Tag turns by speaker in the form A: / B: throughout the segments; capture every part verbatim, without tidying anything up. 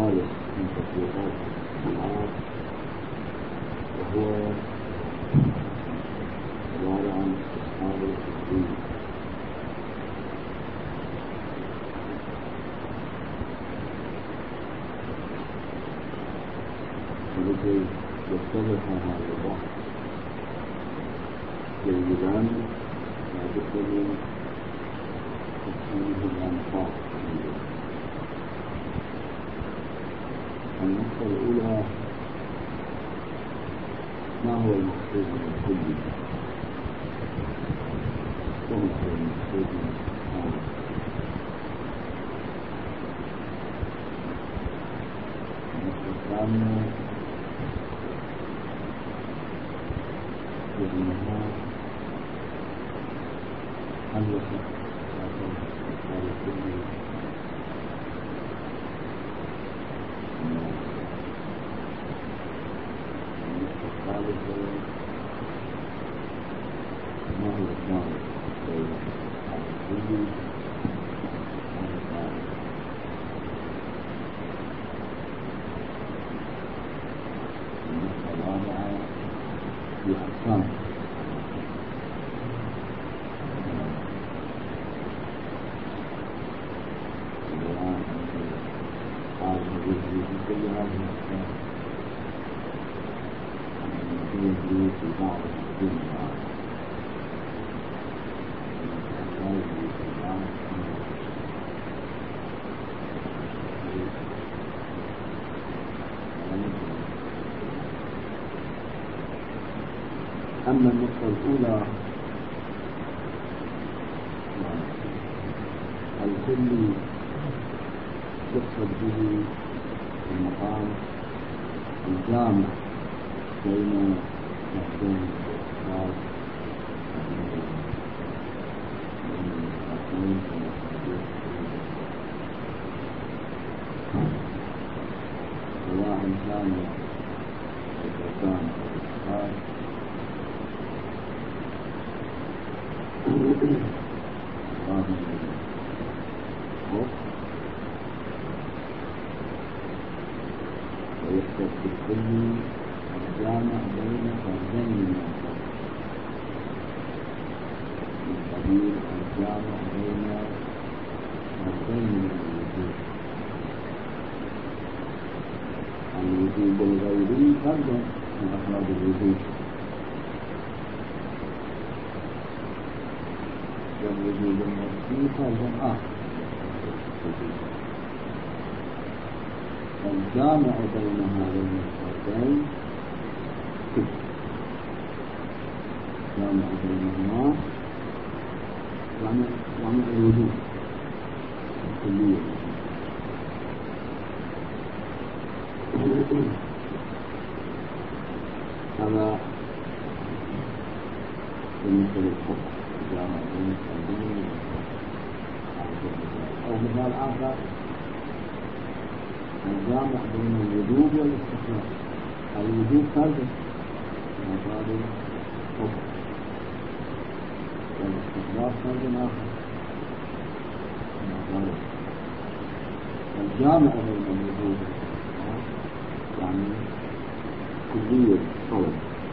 A: الثالث من تطبيقات الصلاة، وهو عبارة عن استصحاب الفكري. ولكي يتضح هذا البحث جيدا لا بد من تفصيله الأنفاق. النقطة الأولى: ما هو المقصود بالكلي؟ وما هو المقصود بالاستحالة؟ النقطة الثانية: بأنها هل يصح استحالة الكلي؟ ما هو الفارق بين استصحاب الكلي والاستحالة الطارئ؟ النقطة الرابعة في أقسام البيان أن الاستصحاب يجري في كل هذه الأقسام، يجري في بعض الأدلة أما النقطة الأولى: الكل يقصد به المقام الجامع بين نحوين الاستصحاب سواء كان الفرقان أو الاستصحاب واحد ويقصد بالكل الجامع بين فردين من الفرد، من قبيل الجامع بين فردين من الوجود. الوجود الغيري فرد من أفراد الوجود، والوجود النفسي فرد آخر. الجامع بين هذين الفردين جامع بينهما يعني يعني الوجود الكلية. هذا بالنسبة للحكم، جامع بين الفردين. أو مثال آخر: الجامع بين الوجود والاستقرار. الوجود فرد من أفراد الحكم، والاستقرار فرد آخر من أفراد الحكم. الجامع بين الوجود والاستقرار يعني كلية الصوت.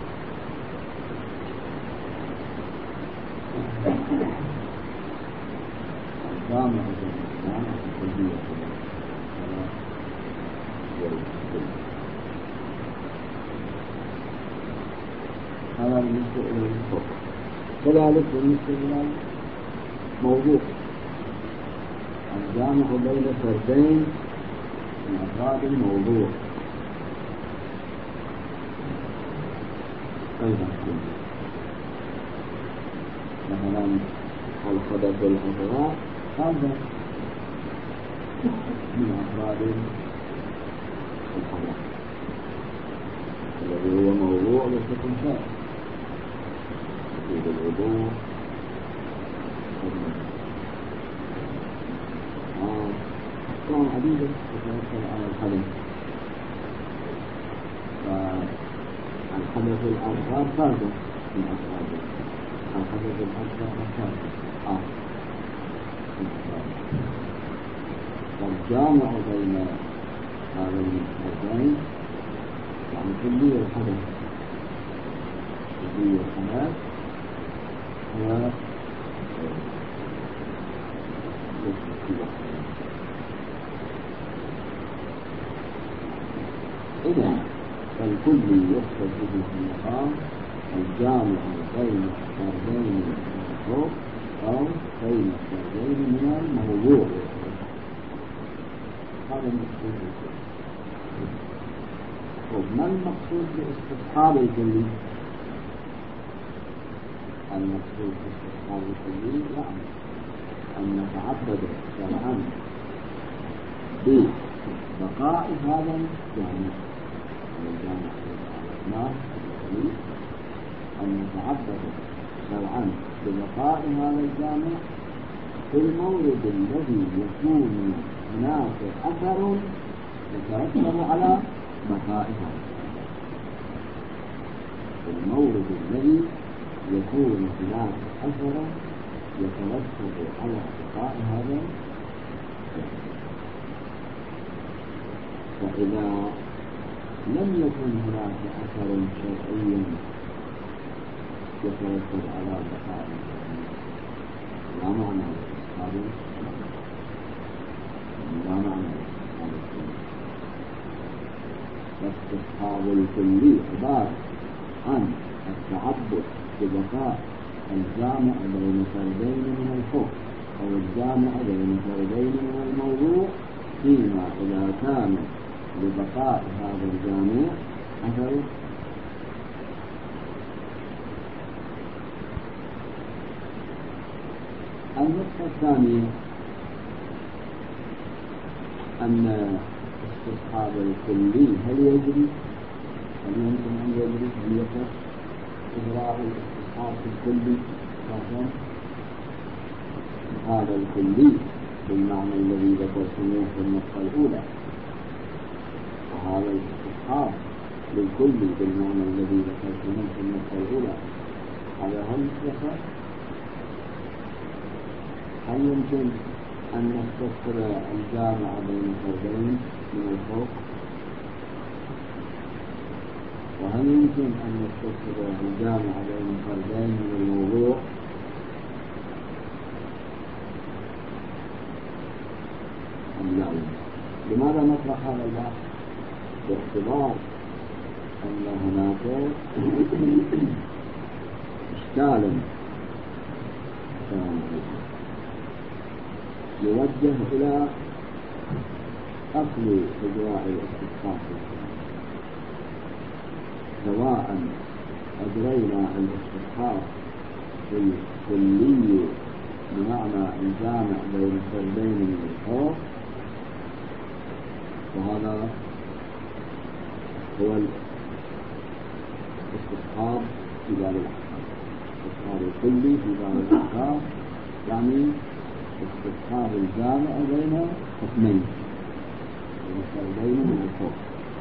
A: الجامع بين الجامع كلية الصلاة والكل. هذا بالنسبة إلى الحكم. كذلك بالنسبة إلى الموضوع: الجامع بين فردين من أفراد الموضوع أيضا كله. مثلا الحدث الأصغر هذا من أفراد الحدث الذي هو موضوع للحكم ثاني، وجود الوضوء أحكام عديدة تتوكل على الحدث. فالحدث الأصغر فرد من أفراد الحدث الأكبر فرد آخر من أفراد. والجامع بين هذين الحدثين يعني كلية الحدث كلية الحدث هو إذا فالكل يقصد به في المقام الجامع بين الفردين من الفوق أو بين الفردين من الموضوع. هذا المقصود بالكل. وما المقصود باستصحاب الكلي؟ المقصود باستصحاب الكلي يعني أن نتعبد شرعا ببقاء هذا الجامع الجامع الأعلى الكلي، أن نتعبد شرعا ببقاء هذا الجامع في المورد الذي يكون هناك أثر يترتب على بقاء هذا في المورد الذي يكون هناك أثر يترتب على بقاء هذا. فإذا لم يكن هناك أثر شرعي يترتب على بقاء لا معنى هذا لا معنى هذا فاستصحاب الكلي عبارة عن التعبد ببقاء الجامع بين فردين من الحكم أو الجامع بين فردين من الموضوع فيما إذا كان لبقاء هذا الجامع أثر. النقطة الثانية أن استصحاب الكلي هل يجري؟ هل يمكن أن يجري؟ هل يصح إجراء الاستصحاب الكلي خاصة هذا الكلي بالمعنى الذي ذكرتموه في النقطة الأولى، وهذا الاستصحاب للكلي بالمعنى الذي ذكرتموه في النقطة الأولى، هذا هل يصح؟ هل يمكن أن نستصحب الجامع بين فردين من الفوق؟ وهل يمكن أن نستصحب الجامع بين فردين من الموضوع؟ لا. لماذا نطرح هذا البحث؟ باعتبار أن هناك إشكالا يوجه إلى أصل إجراء الاستصحاب، سواء أجرينا الاستصحاب في الكلي بمعنى الجامع بين فردين من الحكم، وهذا هو الاستصحاب في باب الأحكام. الاستصحاب الكلي في باب الأحكام يعني استصحاب الجامع بين حكمين بين فردين من الحكم،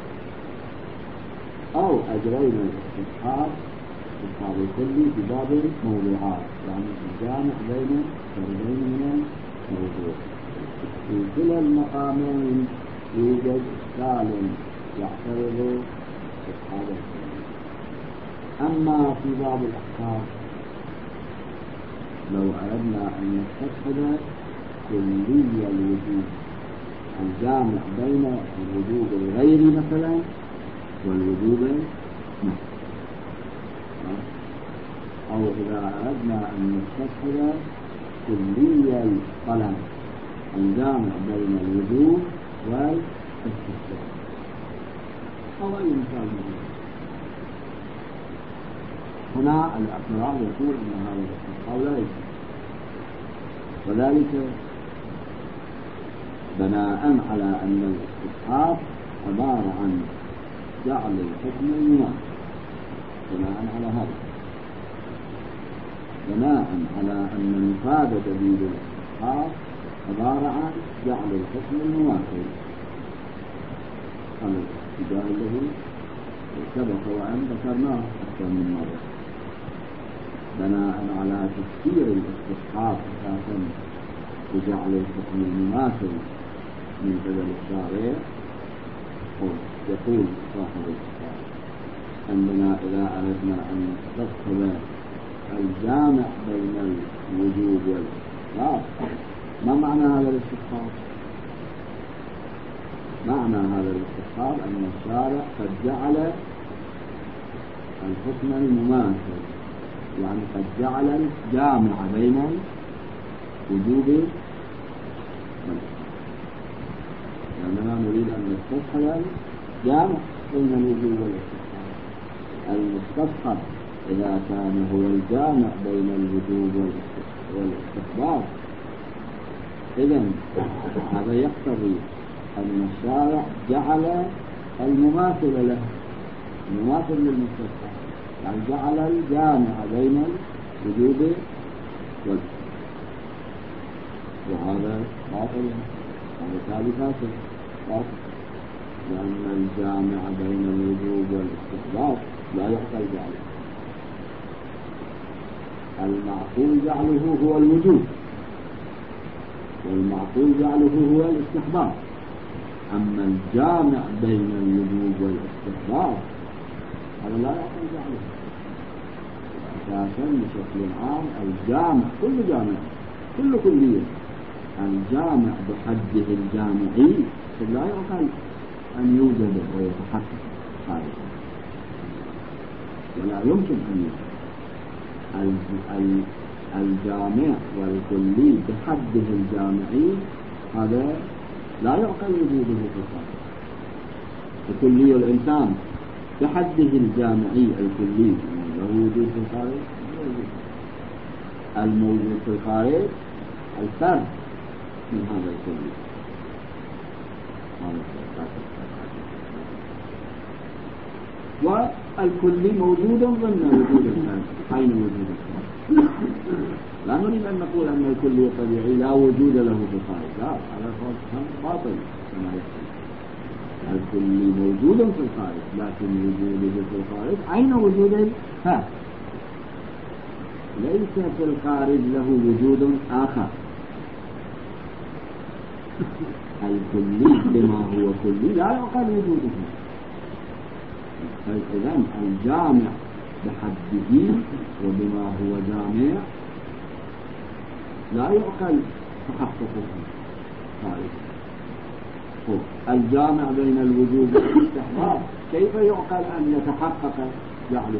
A: أو أجرينا الاستصحاب الاستصحاب الكلي في باب الموضوعات يعني الجامع بين فردين من الموضوع. في كلا المقامين يوجد إشكال يعترض استصحاب الكلي. أما في باب الأحكام لو أردنا أن نستصحب كلي الوجود الجامع بين الوجود الغيري مثلا والوجود المحض، أو إذا أردنا أن نستصحب كلي الطلب الجامع بين الوجود والاستحسان أو أي مثال منه، هنا الاعتراض يقول أن هذا الاستصحاب لا يجوز، وذلك بناء على أن الاستصحاب عبارة عن جعل الحكم المماثل. بناء على هذا بناء على أن مفاد دليل الاستصحاب عبارة عن جعل الحكم المماثل على الاتجاه الذي سبق وأن ذكرناه أكثر من مرة. بناء على تفسير الاستصحاب أساسا بجعل الحكم المماثل من قبل الشارع، يقول صاحب الكتاب أننا إذا أردنا أن نفصل الجامع بين الوجود والاستحباب، ما معنى هذا الاستحباب؟ معنى هذا الاستحباب أن الشارع قد جعل الحكم المماثل، يعني قد جعل الجامع بين الوجود والاستحباب، لأننا نريد أن نستصحب الجامع بين الوجود والاستحباب. المستصحب إذا كان هو الجامع بين الوجود والاستحباب، إذن هذا يقتضي أن الشارع جعل المماثل له المماثل للمستصحب، يعني جعل الجامع بين الوجود والاستحباب، وهذا باطل، هذا تالي فاسد باطل، لأن الجامع بين الوجود والاستحباب لا يعقل جعله. المعقول جعله هو الوجود، والمعقول جعله هو الاستحباب. أما الجامع بين الوجود والاستحباب هذا لا يعقل جعله. أساسا بشكل عام الجامع كل جامع كل كلية الجامع بحده الجامعي لا يعقل أن يوجد ويتحقق خارجا، ولا يمكن أن يوجد. الجامع والكلي بحده الجامعي هذا لا يعقل وجوده في الخارج. الكلي الإنسان بحده الجامعي الكلي له وجود في الخارج، الموجود في الخارج الفرد من هذا الكلي. والكلي موجود ضمن وجود الفرد. أين وجود الفرد؟ لا نريد أن نقول أن الكلي الطبيعي لا وجود له في الخارج، لا، هذا باطل كما يقول. الكلي موجود في الخارج، لكن وجوده في الخارج أين وجود الفرد؟ ليس في الخارج له وجود آخر. الكلي بما هو كلي لا يعقل وجوده. فإذن الجامع بحده وبما هو جامع لا يعقل تحققه خارج. الجامع بين الوجود والاستحباب كيف يعقل أن يتحقق جعله؟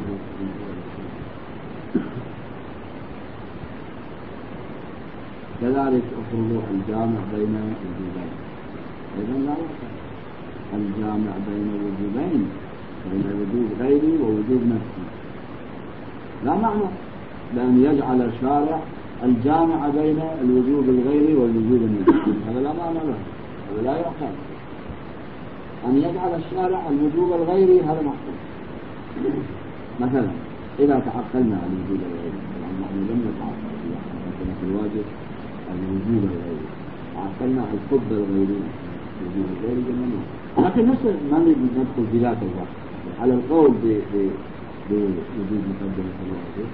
A: كذلك أفرضوا الجامع بين وجودين، إذن لا يعقل الجامع بين وجودين، بين وجود غيري ووجود نفسي، لا معنى لأن يجعل الشارع الجامع بين الوجود الغيري والوجود النفسي، هذا لا معنى له، هذا لا يعقل. أن يجعل الشارع الوجود الغيري هذا معقول. مثلا إذا تعقلنا عن الوجود الغيري، يعني نحن لم نتعقل فيه في الواجب الوجود الغيري، تعقلنا عن الحب الغيري الوجود الغيري جميعا، لكن نسأل ما نريد ندخل في ذات الوقت على القول بوجود مقدمة الواجب،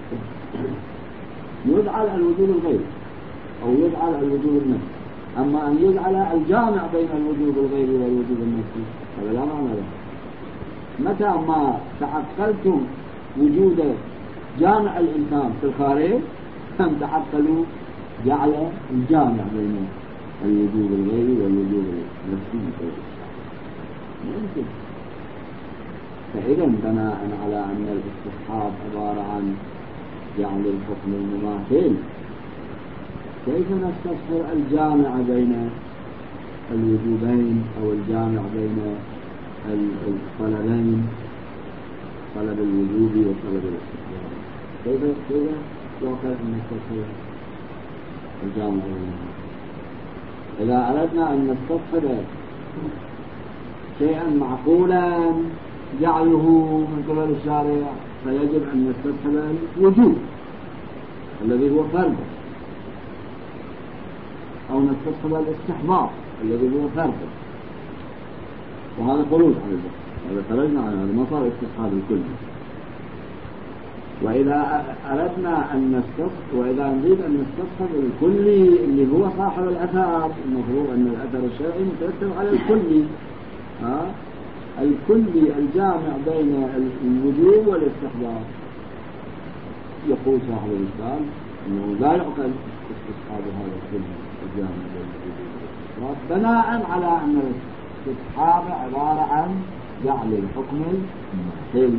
A: يجعل الوجود الغيري أو يجعل الوجود النفسي. أما أن يجعل الجامع بين الوجود الغيري والوجود النفسي هذا لا معنى له. متى ما تعقلتم وجود جامع الإنسان في الخارج فهم تعقلوا جعل الجامع بين الوجود الغيري والوجود النفسي ممكن. فإذا بناء على أن الاستصحاب عبارة عن جعل الحكم المماثل، كيف نستصحب الجامع بين الوجودين أو الجامع بين الطلبين، طلب الوجود وطلب الاستحباب؟ كيف كيف يعقل أن نستصحب الجامع بينهما؟ إذا أردنا أن نستصحب شيئا معقولا جعله من قبل الشارع فيجب أن نستصحب الوجود الذي هو فرد، أو نستصحب الاستحباب الذي هو فرد، وهذا خروج عن البحث، هذا خرجنا عن هذا، ما صار استصحاب الكل. وإذا أردنا أن نستصحب وإذا نريد أن نستصحب الكلي اللي هو صاحب الأثر، المفروض أن الأثر الشرعي مترتب على الكلي، ها الكلي الجامع بين الوجوب والاستحباب. يقول صاحب الإشكال أنه لا يعقل استصحاب هذا الكلي الجامع بين الوجوب والاستحباب بناء على أن الاستصحاب عبارة عن جعل الحكم المماثل.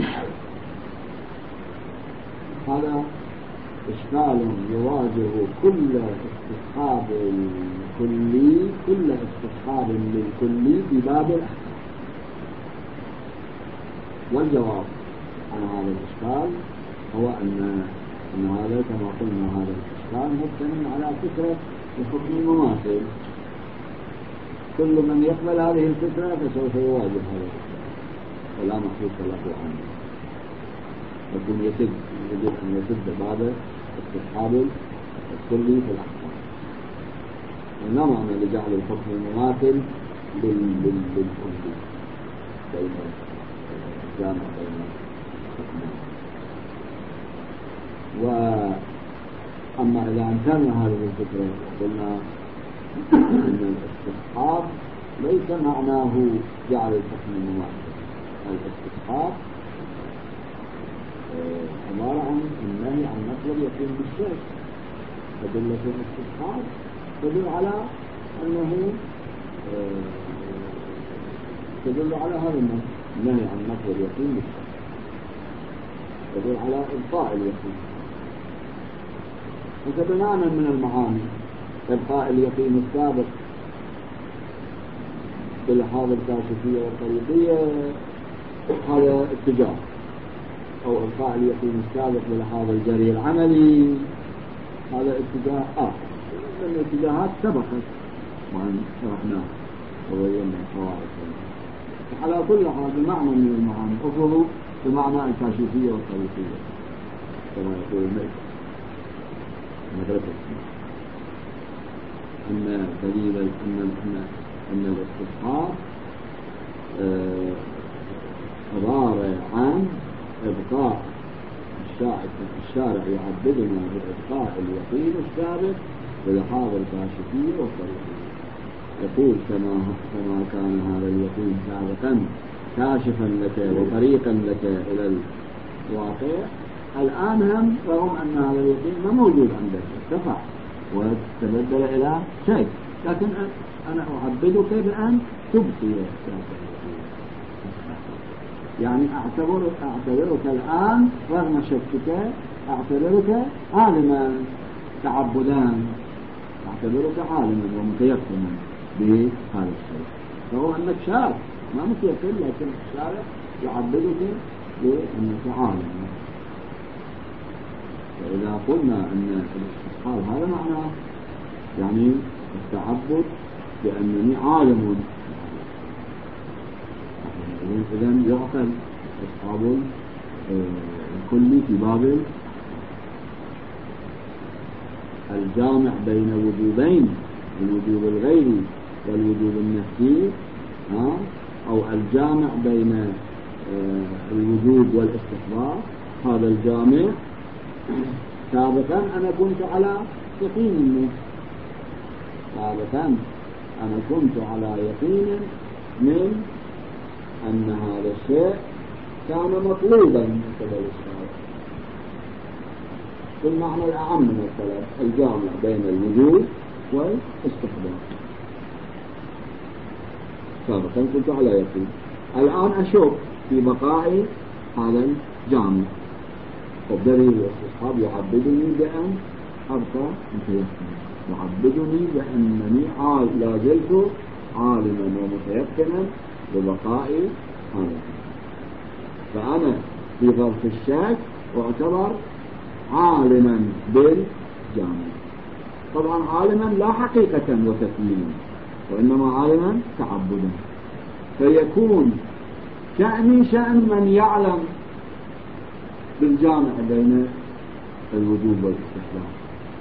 A: هذا إشكال يواجه كل استصحاب الكلي كل استصحاب للكلي في باب الأحكام. والجواب عن هذا الإشكال هو أن أن هذا كما قلنا هذا الإشكال مبتني على فكرة الحكم المماثل. كل من يقبل هذه الفكرة فسوف يواجه هذا الإشكال ولا محسوس له عنه، لكن يسد يجب أن يسد باب استصحاب الكلي في الأحكام. ولا معنى لجعل الحكم المماثل للكلي بين الجامع بين الحكمين. وأما إذا أنكرنا هذه الفكرة وقلنا أن الاستصحاب ليس معناه جعل الحكم المماثل، الاستصحاب عبارة عن النهي عن مطلب يقين بالشيء، فدل في الاستصحاب تدل على أنه تدل على هذا النهي عن مطلب يقين بالشيء، تدل على إبقاء اليقين. فبناء من المعاني إبقاء اليقين السابق بالحاضر الكاشفية والطريقية هذا اتجاه، أو إبقاء اليقين السابق بالحاضر الجري العملي هذا اتجاه آخر. لأن الاتجاهات سبقت وأن شرحناها وبينا القواعد. على كل حال بمعنى من المعاني أخذوا بمعنى الكاشفية والطريقية كما يقول الملك مدرسة أن دليل أن أن الاستصحاب عبارة عن إبقاء الشارع يعبدنا بإبقاء اليقين السابق بالحاضر الكاشفية والطريقية. يقول كما كما كان هذا اليقين سابقا كاشفا لك وطريقا لك إلى الواقع، الآن هم رغم أن هذا اليقين ما موجود عندك ارتفع وتبدل إلى شيء، لكن أنا أعبدك بأن تبقي ذلك اليقين. يعني أعتبر أعتبرك الآن رغم شكك أعتبرك عالما تعبدان، أعتبرك عالما ومتيقنا بهذا الشيء، فهو أنك شارع ما متيقن لكن الشارع يعبدك بأنك عالم. فإذا قلنا أن الاستصحاب هذا معناه يعني التعبد بأنني عالم، إذن يعقل استصحاب الكلي في باب الجامع بين وجوبين، الوجوب الغيري والوجوب النفسي، أو الجامع بين الوجوب والاستحباب. هذا الجامع سابقا أنا كنت على يقين منه، سابقا أنا كنت على يقين من أن هذا الشيء كان مطلوبا من قبل الشارع بالمعنى الأعم من الكلام، الجامع بين الوجوب والاستحباب. سابقا كنت على يقين، الآن أشوف في بقاء هذا الجامع، فالدليل الاستصحاب يعبدني بأن أبقى متيقنا، يعبدني بأنني لا زلت عالما ومتيقنا ببقاء هذا، فأنا في ظرف الشك واعتبر عالما بالجامع. طبعا عالما لا حقيقة وتكوينا، وإنما عالما تعبدا، فيكون شأني شأن من يعلم بالجامع بين الوجوب والاستحباب.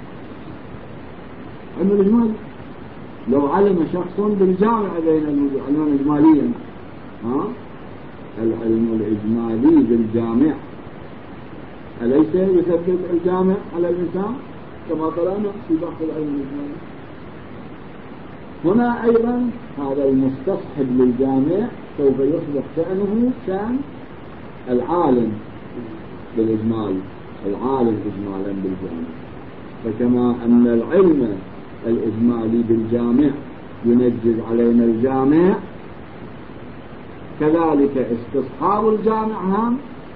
A: علم الإجمال لو علم شخص بالجامع بين الوجوب علما إجماليا، ها العلم الإجمالي بالجامع أليس يثبت الجامع على الإنسان كما قلنا في بحث العلم الإجمالي؟ هنا أيضا هذا المستصحب للجامع سوف يصبح شأنه شأن العالم بالإجمال، العالم إجمالا بالجامع. فكما أن العلم الإجمالي بالجامع ينجز علينا الجامع، كذلك استصحاب الجامع هم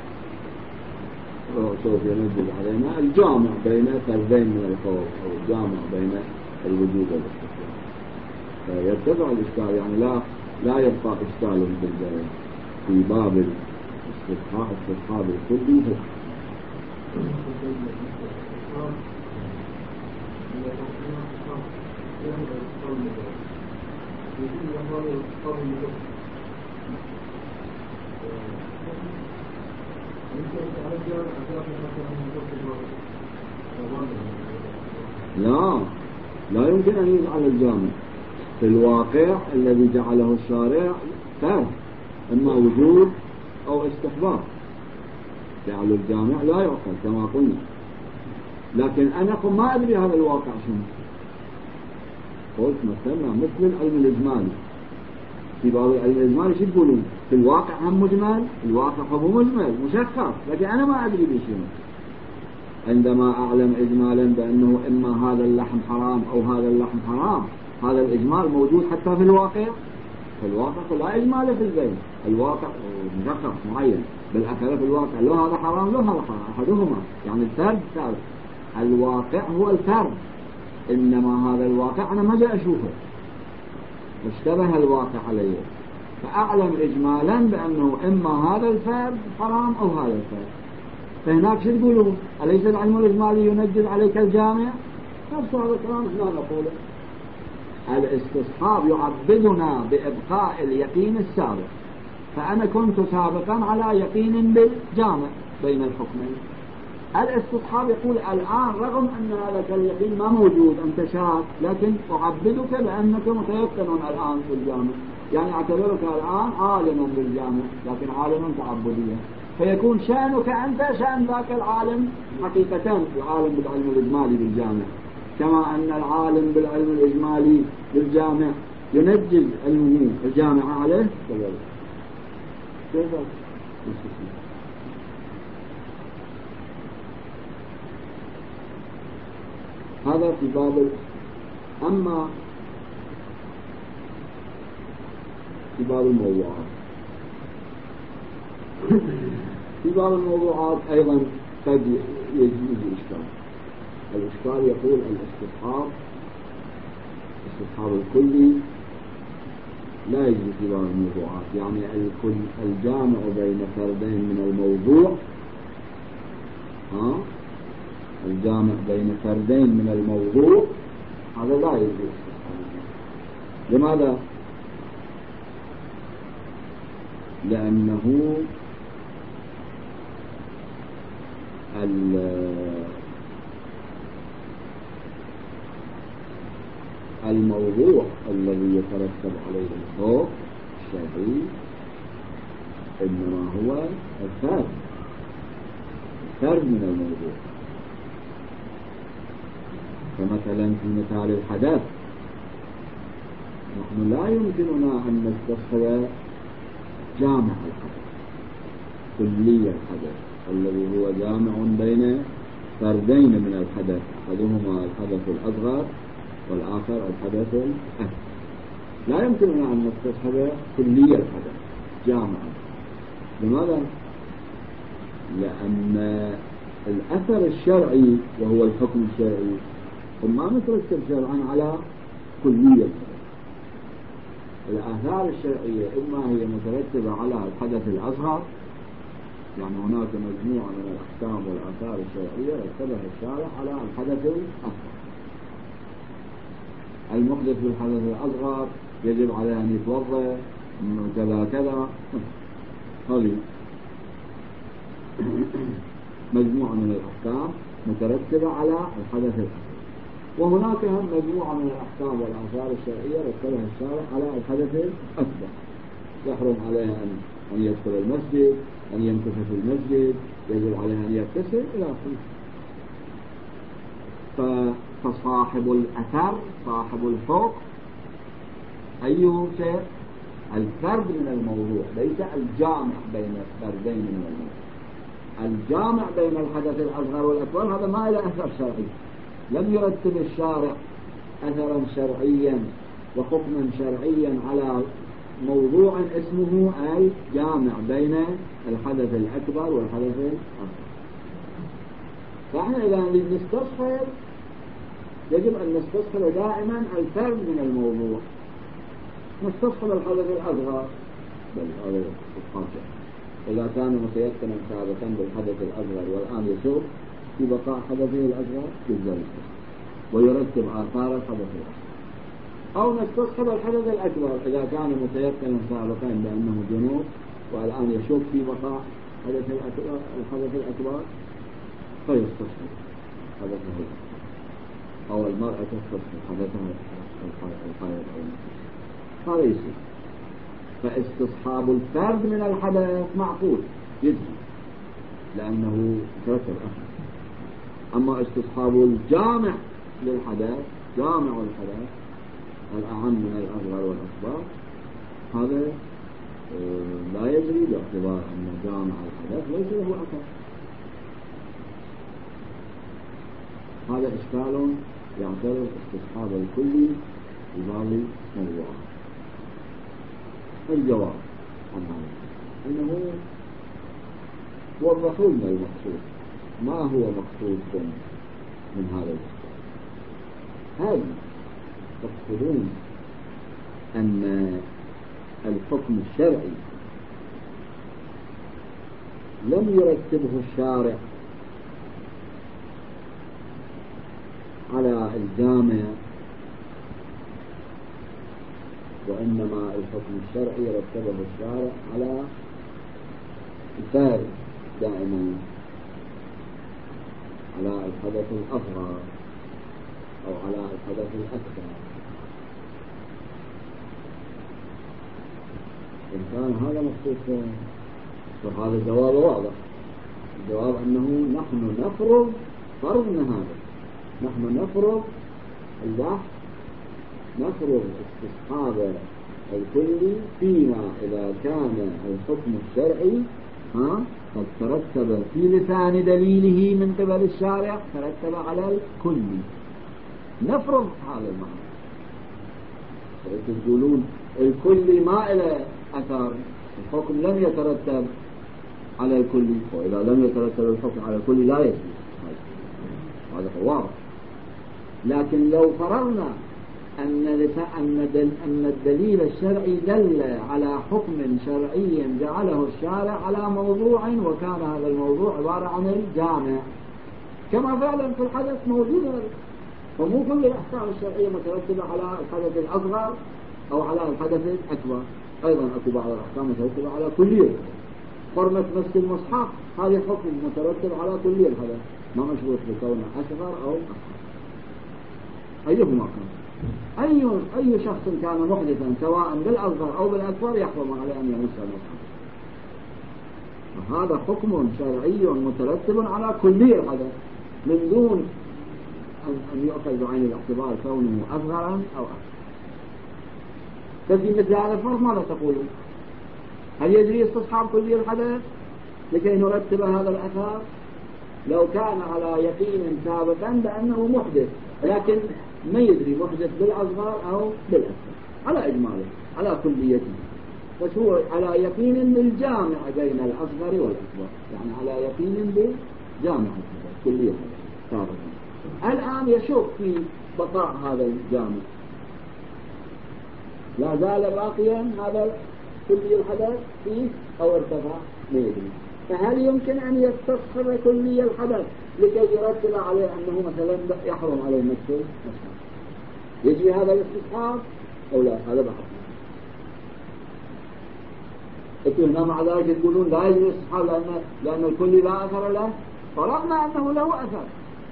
A: سوف ينجز علينا الجامع بين فردين من الخوف، أو الجامع بين الوجود والاستقلال. فيرتفع الإشكال، يعني لا لا يبقى إشكال في باب الاستصحاب استصحاب الكلي في الحق. لا لا يمكن أن يجعل الجامع في الواقع الذي جعله الشارع فرد، إما وجود أو استحباب. جعل الجامع لا يعقل كما قلنا، لكن أنا ما أدري هذا الواقع شنو. قلت مثلا مثل العلم الإجمالي، في بعض العلم الإجمالي شو تقولون؟ في الواقع هم مجمل، الواقع هو مجمل مشخص، لكن أنا ما أدري بشنو. عندما أعلم إجمالا بأنه إما هذا اللحم حرام أو هذا اللحم حرام، هذا الإجمال موجود حتى في الواقع. في الواقع لا إجمال في البين، الواقع مشخص معين بالأكل في الواقع، لو هذا حرام لو هذا حرام أحدهما، يعني الفرد ثابت، الواقع هو الفرد. إنما هذا الواقع أنا ما جاء أشوفه، اشتبه الواقع عليه، فأعلم إجمالا بأنه إما هذا الفرد حرام أو هذا الفرد. فهناك شو تقولون؟ أليس العلم الإجمالي ينجز عليك الجامع؟ نفس هذا الكلام احنا نقوله. الاستصحاب يعبدنا بإبقاء اليقين السابق، فأنا كنت سابقا على يقين بالجامع بين الحكمين. الاستصحاب يقول الآن رغم أن هذا اليقين ما موجود، أنت شاك، لكن أعبدك بأنك متيقن الآن بالجامع، يعني أعتبرك الآن عالما بالجامع لكن عالما تعبديا، فيكون شأنك أنت شأن ذاك العالم حقيقة، العالم بالعلم الإجمالي بالجامع، كما أن العالم بالعلم الإجمالي بالجامع ينجز علمه الجامع عليه كذلك. كيف؟ هذا في باب. أما في باب الموضوعات، في باب الموضوعات أيضا قد يجوز الإشكال. الإشكال يقول الاستصحاب الاستصحاب الكلي لا يجوز في باب الموضوعات، يعني الكل الجامع بين فردين من الموضوع، ها الجامع بين فردين من الموضوع هذا لا يجوز. لماذا؟ لأنه الموضوع الذي يترتب عليه الحكم الشرعي إنما هو الفرد فرد من الموضوع. فمثلا في مثال الحدث، نحن لا يمكننا أن نستصحب جامع الحدث كلي الحدث الذي هو جامع بين فردين من الحدث، أحدهما الحدث الأصغر والآخر الحدث الأكبر. لا يمكننا أن نستصحب كلي الحدث جامعا. لماذا؟ لأن الأثر الشرعي وهو الحكم الشرعي ما مترتب شرعا على كلية الحدث. الآثار الشرعية إما هي مترتبة على الحدث الأصغر، يعني هناك مجموعة من الأحكام والآثار الشرعية رتبها الشارع على الحدث الأصغر. المحدث بالحدث الأصغر يجب عليه أن يتوضأ كذا كذا، هذه مجموعة من الأحكام مترتبة على الحدث الأصغر. وهناك هم مجموعة من الأحكام والآثار الشرعية رتبها الشارع على الحدث الأكبر، يحرم عليه أن أن يدخل المسجد، أن يمكث في المسجد، يجب عليه أن يغتسل إلى آخره. فصاحب الأثر صاحب الحكم أيه شيء؟ الفرد من الموضوع، ليس الجامع بين الفردين من الموضوع. الجامع بين الحدث الأصغر والأكبر هذا ما له أثر شرعي، لم يرتب الشارع أثرا شرعيا وحكما شرعيا على موضوع اسمه الجامع بين الحدث الأكبر والحدث الأصغر. فإحنا إذا نريد نستصحب يجب أن نستصحب دائما الفرد من الموضوع. نستصحب الحدث الأصغر بل هذا الخاطئ إذا كان متيقنا سابقا بالحدث الأصغر والآن يشوف في بقاء حدثه الأصغر يجزل ويرتب آثار الحدث الأصغر. أو نستصحب الحدث الأكبر إذا كان متيقنا سابقا بأنه جنوب والآن يشوف في بقاء حدث الأكبر الحدث الأكبر فيستصحب حدثه الأكبر، أو المرأة تستصحب حدثها الحائض أو هذا يصير. فاستصحاب الفرد من الحدث معقول يجري لأنه ترتب أخر. أما استصحاب الجامع للحدث، جامع الحدث الأعم من الأصغر والأكبر، هذا لا يجري باعتبار أن جامع الحدث ليس له أثر. هذا إشكال يعتبر استصحاب الكلي في بعض الموضوعات. الجواب عن هذا أنه وضحوا لنا المقصود، ما هو مقصودكم من هذا الإشكال؟ هل تقصدون أن الحكم الشرعي لم يرتبه الشارع على الجامع، وإنما الحكم الشرعي رتبه الشارع على الفارق دائما، على الحدث الأصغر أو على الحدث الأكبر؟ إن كان هذا مقصودكم فهذا الجواب واضح. الجواب أنه نحن نفرض فرضنا هذا، نحن نفرض الله نفرض استصحاب الكل فيما إذا كان الحكم الشرعي ها قد ترتب في لسان دليله من قبل الشارع ترتب على الكل. نفرض هذا المعنى. تقولون الكل ما إلى أثر، الحكم لم يترتب على الكل، وإذا لم يترتب الحكم على الكل لا يجوز، هذا هو واضح. لكن لو فرضنا أن أن الدليل الشرعي دل على حكم شرعي جعله الشارع على موضوع، وكان هذا الموضوع عبارة عن الجامع كما فعلا في الحدث موجود هذا، فمو كل الأحكام الشرعية مترتبة على الحدث الأصغر أو على الحدث الأكبر، أيضا أكو بعض الأحكام مترتبة على كلية. حرمة مسك المصحف هذا حكم مترتب على كلية الحدث، ما مشروط بكونه أصغر أو أكبر. أيهما كان أي أي شخص كان محدثا سواء بالأصغر أو بالأكبر يحرم عليه أن يمس المصحف. وهذا حكم شرعي مترتب على كلية الحدث من دون أن يؤخذ بعين الاعتبار كونه أصغرا أو أكبر. ففي مثل هذا الفرض ماذا تقولون؟ هل يجري استصحاب كلية الحدث لكي نرتب هذا الأثر؟ لو كان على يقين سابقا بأنه محدث، لكن ما يدري محدث بالأصغر أو بالأكبر على إجماله على كليته، بس هو على يقين بالجامع بين الأصغر والأكبر، يعني على يقين بالجامع كلية سابقا. الآن يشك في بقاء هذا الجامع، لا زال باقيا هذا كلي الحدث فيه أو ارتفع ما يدري. فهل يمكن أن يستصحب كلي الحدث لكي يرتب عليه أنه مثلا يحرم عليه المسجد؟ يجي هذا الاستصحاب أو لا؟ هذا بحث. أنتم هنا مع ذلك تقولون لا يجي الاستصحاب لأن لأن الكلي لا أثر له، فرضنا أنه له أثر،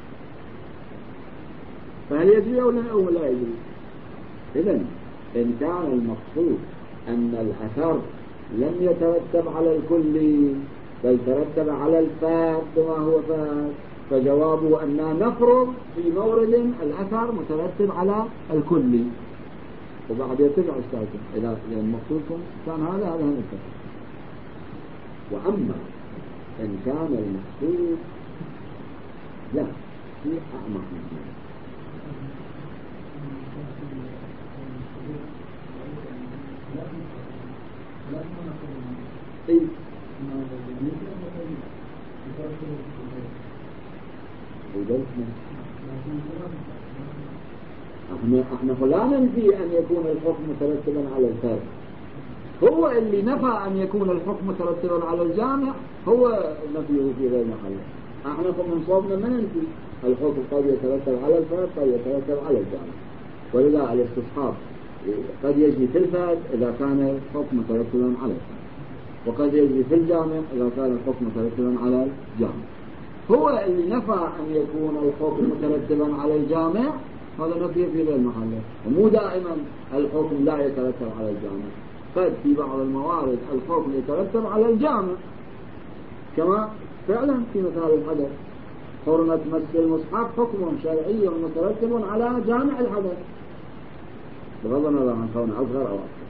A: فهل يجري أو لا يجري؟ إذن إن كان المقصود أن الأثر لم يترتب على الكل بل ترتب على الفرد ما هو فرد، فجوابه أننا نفرض في مورد الأثر مترتب على الكل. وبعد يرتفع الساكن إذا المقصودكم كان هذا هذا هم التفق. وأما إن كان المقصود لا في أعمق من ذلك. إيه احنا احنا لا ننفي ان يكون الحكم مترتبا على الفرد، هو اللي نفى ان يكون الحكم مترتبا على الجامع هو نفيه في غير محله. احنا من صوبنا ما ننفي الحكم قد يترتب على الفرد قد يترتب على الجامع، ولذا الاستصحاب قد يجري في الفرد اذا كان الحكم مترتبا على الفرد، وقد يجري في الجامع اذا كان الحكم مترتبا على الجامع. هو اللي نفى أن يكون الحكم مترتبا على الجامع، هذا نفي في غير محله. ومو دائما الحكم لا يترتب على الجامع، قد في بعض الموارد الحكم يترتب على الجامع، كما فعلا في مثال الحدث حرمة مس المصحف حكم شرعي مترتب على جامع الحدث بغض النظر عن كونه أصغر أو أكبر.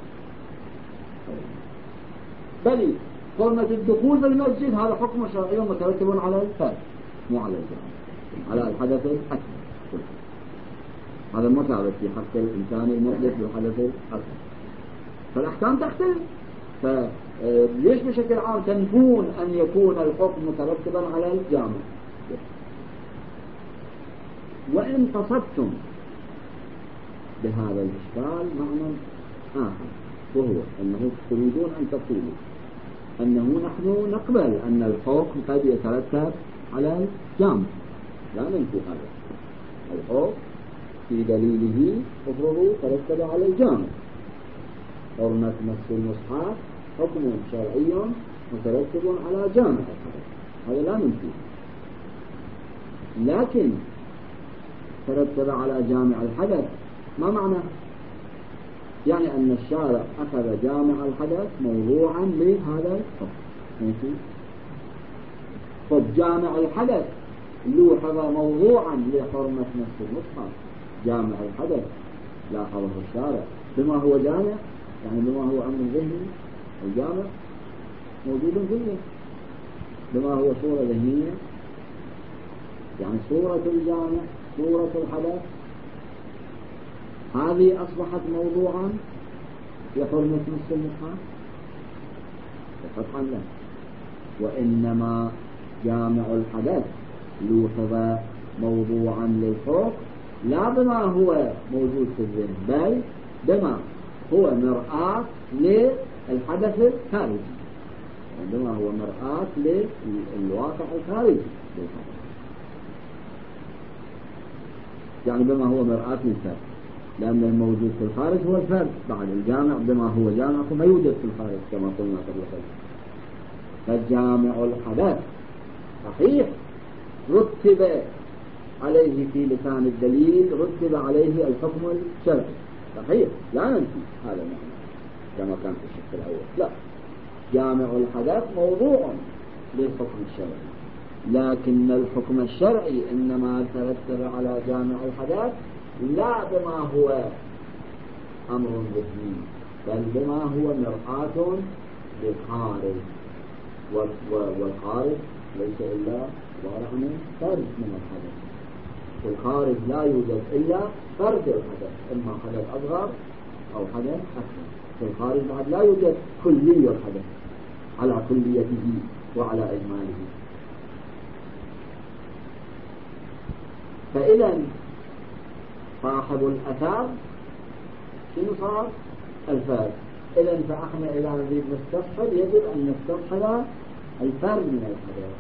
A: بل حرمة الدخول في المسجد هذا حكم شرعي مترتب على الفرد مو على الجامع، على الحدث الأكبر. هذا المتعرف في حق الإنسان المحدث بالحدث الأكبر، فالأحكام تختلف. فليش بشكل عام تنفون أن يكون الحكم مترتبا على الجامع؟ وإن قصدتم بهذا الإشكال معنى آخر، وهو أنه تريدون أن تقولوا أنه نحن نقبل أن الحكم قد يترتب على الجامع، لا ننفي هذا. الحكم في دليله افرضوا ترتب على الجامع، حرمة مس المصحف حكم شرعي مترتب على جامع الحدث، هذا لا ننفي. لكن ترتب على جامع الحدث ما معناه؟ يعني أن الشارع أخذ جامع الحدث موضوعا لهذا الحكم. ماشي؟ فجامع الحدث لوحظ موضوعا لحرمة مس المصحف، جامع الحدث لاحظه الشارع بما هو جامع، يعني بما هو أمر ذهني. الجامع موجود في الذهن بما هو صورة ذهنية، يعني صورة الجامع صورة الحدث هذه أصبحت موضوعا لحرمة مس المصحف؟ قطعا لا. وإنما جامع الحدث لوحظ موضوعا للحكم لا بما هو موجود في الذهن، بل بما هو مرآة للحدث الخارجي، بما هو مرآة للواقع الخارجي للحدث، يعني بما هو مرآة للفرد، لأن الموجود في الخارج هو الفرد، بعد الجامع بما هو جامع فما يوجد في الخارج كما قلنا قبل قليل. فالجامع الحدث صحيح رتب عليه في لسان الدليل رتب عليه الحكم الشرعي، صحيح لا ننفي هذا المعنى كما كان في الشق الأول. لا، جامع الحدث موضوع للحكم الشرعي، لكن الحكم الشرعي إنما ترتب على جامع الحدث لا بما هو أمر ذهني، بل بما هو مرآة للخارج، والخارج ليس إلا عبارة عن فرد من الحدث، والخارج لا يوجد إلا فرد الحدث، إما حدث أصغر أو حدث أكبر. في الخارج بعد لا يوجد كلي الحدث على كليته وعلى إجماله. فإذا صاحب الأثار شنو صار؟ الفرد. إذا فإحنا إذا نريد نستصحب يجب أن نستصحب الفرد من الحدث،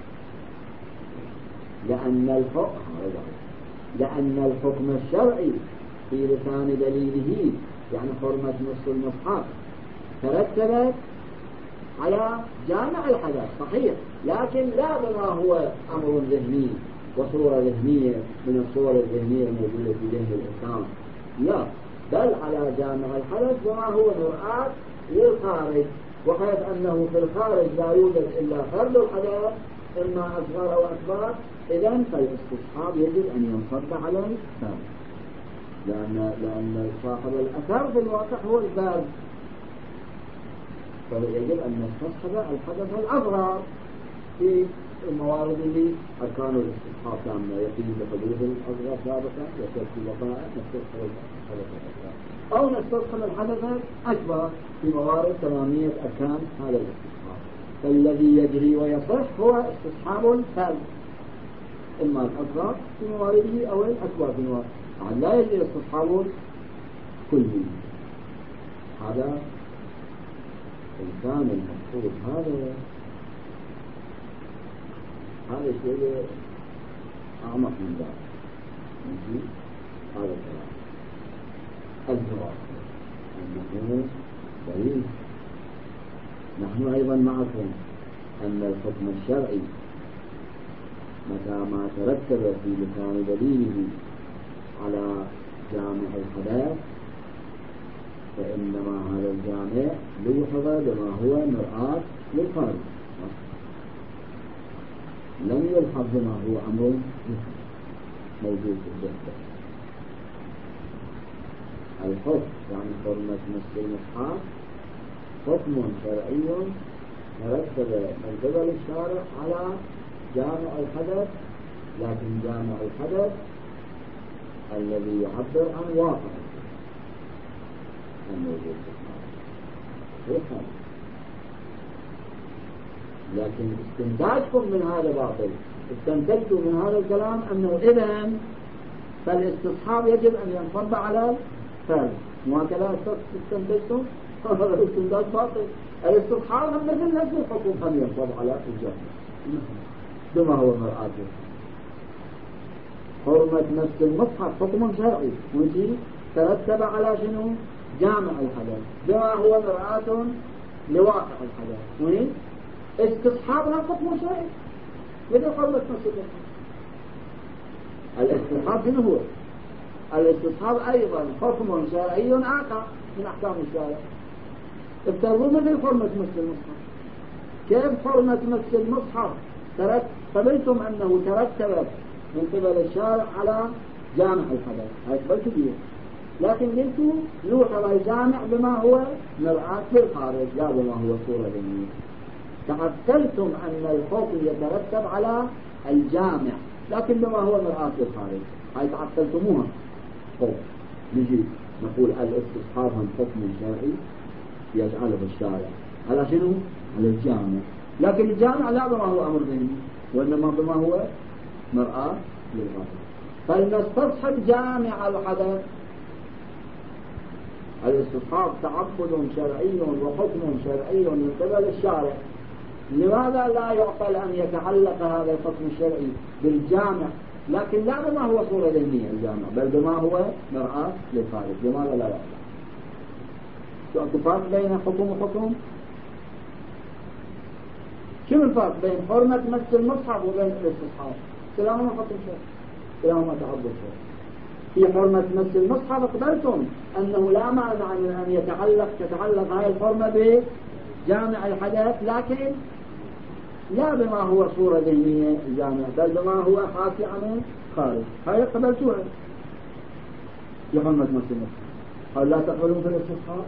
A: لأن الحكم لأن الحكم الشرعي في لسان دليله يعني حرمة مس المصحف ترتبت على جامع الحدث صحيح، لكن لا بما هو أمر ذهني وصورة ذهنية من الصور الذهنية الموجودة في ذهن الإنسان، لا، بل على جامع الحدث بما هو مرآة للخارج، وحيث أنه في الخارج لا يوجد إلا فرد الحدث إما أصغر أو أكبر، إذن فالاستصحاب يجب أن ينصب على الفرد لأن لأن صاحب الأثر في الواقع هو الفرد، فيجب أن نستصحب الحدث الأصغر في موارده. أركان الاستصحاب كاملة يقين بحدوث الأصغر سابقا يصير في بقاء نستصحب الحدث الأصغر، أو نستصحب الحدث الأكبر في موارد تمامية أركان هذا الاستصحاب. فالذي يجري ويصح هو استصحاب الفرد، إما الأصغر في موارده أو الأكبر في موارده، لا يجري استصحاب كلي. هذا الإنسان المفروض هذا هذا شيء أعمق من ذلك. ماشي هذا الكلام الجواب أنه دليل. نحن أيضا نعرف أن الحكم الشرعي متى ما ترتب في لسان دليله على جامع الحدث فإنما هذا الجامع لوحظ بما هو مرآة للخارج، لم يلحظ بما هو أمر موجود في الجهة. الحكم يعني حرمة نص المصحف حكم شرعي ترتب من قبل الشارع على جامع الحدث، لكن جامع الحدث الذي يعبر عن واقع الموجود في الحال. لكن استنتاجكم من هذا باطل. استنتجتوا من هذا الكلام أنه إذن فالاستصحاب يجب أن ينصب على الفرد، وهكذا استنتجتم. هذا الاستنتاج باطل. الاستصحاب هم مثل نفس الحكم أن ينصب على الجامع بما هو مرآته. حرمة نفس المصحف حكم شرعي ويجي ترتب على شنو؟ جامع الحدث بما هو مرآة لواقع الحدث، وين استصحابها حكم شرعي مثل حرمة نفس المصحف. الاستصحاب شنو هو؟ الاستصحاب أيضا حكم شرعي آخر من أحكام الشارع. افترضوا مثل حرمة نفس المصحف. كيف حرمة نفس المصحف قبلتم أنه ترتب من قبل الشارع على جامع الحدث، هذا سبب كبير، لكن قلتوا يوحى الجامع بما هو مرآة للخارج لا بما هو صورة ذهنية. تعقلتم أن الحكم يترتب على الجامع لكن بما هو مرآة للخارج، هاي تعقلتموها. طيب نجي نقول الاستصحاب هم حكم شرعي يجعله الشارع على شنو؟ على الجامع، لكن الجامع لا بما هو أمر ذهني وإنما بما هو مرآة للخارج. فلنستصحب جامع الحدث. الاستصحاب تعبد شرعي وحكم شرعي من قبل الشارع. لماذا لا يعقل أن يتعلق هذا الحكم الشرعي بالجامع لكن لا بما هو صورة ذهنية الجامع بل بما هو مرآة للخارج؟ لماذا لا يعقل؟ شو الفرق بين حكم وحكم؟ شو الفرق بين حرمة مس المصحف وبين الاستصحاب؟ كلاهما حكم شرعي، كلاهما تعبد شرعي. في حرمة مس المصحف اقبلتم أنه لا مانع من أن يتعلق تتعلق هذه الحرمة بجامع الحدث لكن لا بما هو صورة ذهنية الجامع بل بما هو حاكي عن خارج. هاي قبلتوها في حرمة مس المصحف. هل لا تقبلون في الاستصحاب؟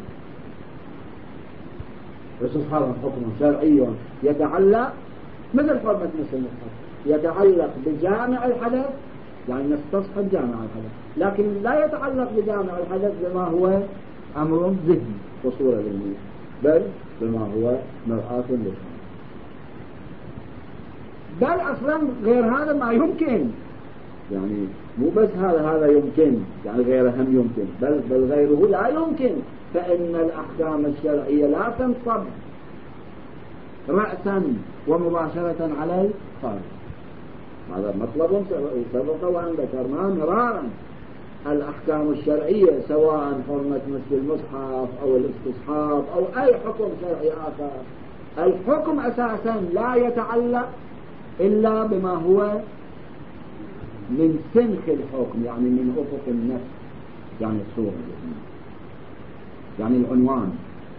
A: الاستصحاب حكم شرعي يتعلق مثل حرمة مس المصحف يتعلق بجامع الحدث، يعني نستصحب جامع الحدث، لكن لا يتعلق بجامع الحدث بما هو أمر ذهني وصورة ذهنية بل بما هو مرآة للخارج. بل أصلا غير هذا ما يمكن، يعني مو بس هذا هذا يمكن يعني غيره هم يمكن بل, بل غيره لا يمكن. فإن الأحكام الشرعية لا تنصب رأسا ومباشرة على الخارج. هذا مطلب سبق وأن ذكرناه مرارا. الأحكام الشرعية سواء حرمة مس المصحف أو الاستصحاب أو أي حكم شرعي آخر، الحكم أساسا لا يتعلق إلا بما هو من سنخ الحكم، يعني من أفق النفس، يعني الصورة، يعني العنوان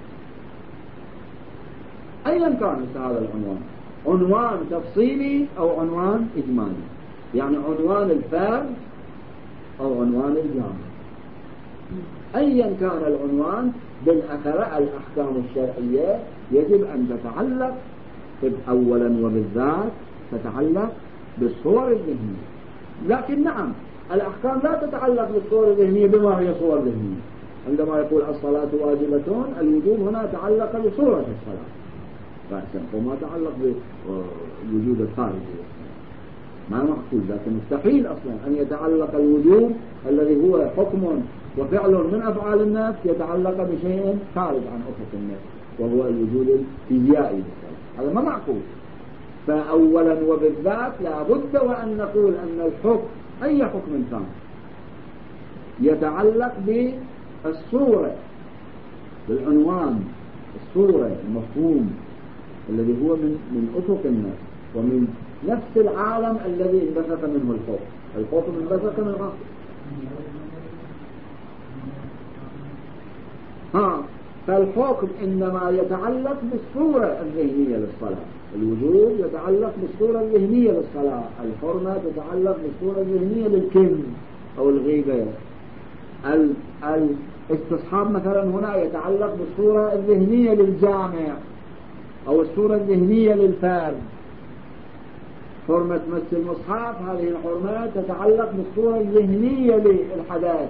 A: أيا كان هذا العنوان، عنوان تفصيلي أو عنوان إجمالي، يعني عنوان الفرد أو عنوان الجامع. أيا كان العنوان بالأثر الأحكام الشرعية يجب أن تتعلق أولا وبالذات تتعلق بالصور الذهنية. لكن نعم الأحكام لا تتعلق بالصور الذهنية بما هي صور ذهنية. عندما يقول الصلاة واجبة، الوجوب هنا تعلق بصورة الصلاة رأسا وما تعلق بوجود الخارج، ما مقصود. لكن مستحيل أصلا أن يتعلق الوجوب الذي هو حكم وفعل من أفعال الناس يتعلق بشيء خارج عن أفق الناس وهو الوجود الفيزيائي للصلاة، هذا ما معقول. فأولا وبالذات لا بد وأن نقول أن الحكم أي حكم كان يتعلق بالصورة، بالعنوان، الصورة، المفهوم الذي هو من من أفق الناس ومن نفس العالم الذي انبثق منه الخوف. الخوف انبثق من العقل. ها فالحكم إنما يتعلق بالصورة الذهنية للصلاة، الوجوب يتعلق بالصورة الذهنية للصلاة، الحرمة تتعلق بالصورة الذهنية للكلم أو الغيبة، الاستصحاب مثلا هنا يتعلق بالصورة الذهنية للجامع أو الصورة الذهنية للفرد. حرمة مس المصحف هذه الحرمات تتعلق بالصورة الذهنية للحدث